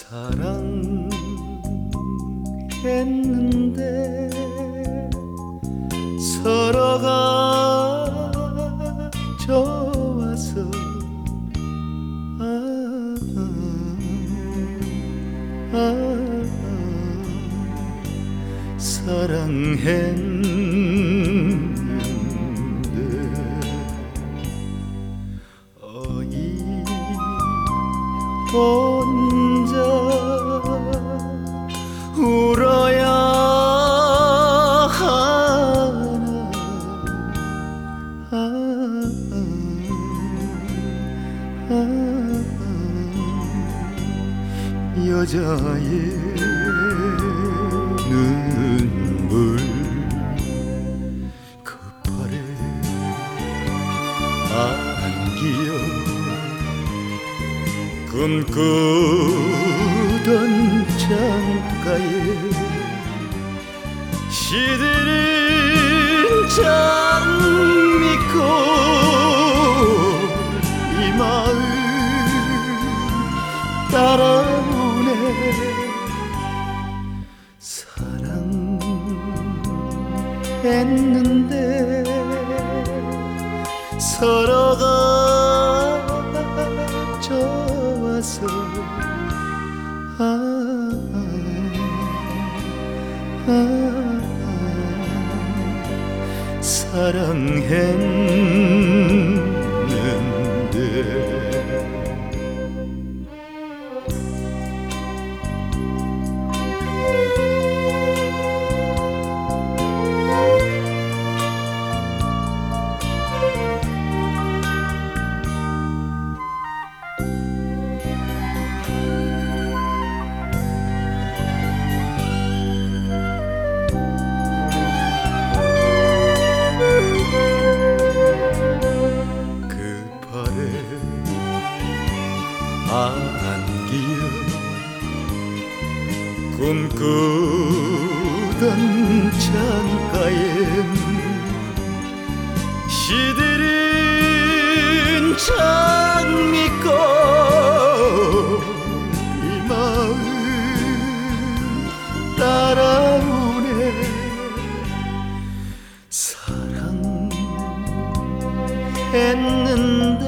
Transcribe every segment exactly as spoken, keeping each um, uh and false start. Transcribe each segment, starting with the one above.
사랑했는데 서로가 좋아서 아, 아, 아, 사랑했는데 어이 혼자 울어야 하나 아, 아, 아, 여자의 눈물 그 팔에 안기어 꿈꾸던 창가에 시들은 장미꽃 이 마음 따라오네 사랑했는데 서로가 좋아서 아, 아, 아, 사랑했는데 안기어 꿈꾸던 창가에 시들은 장미꽃 이 마음 따라오네 사랑했는데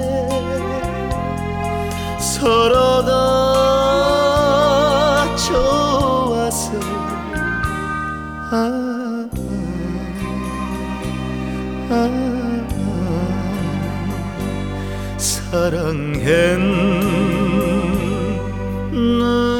서로가 좋아서 아, 아, 아, 사랑했는데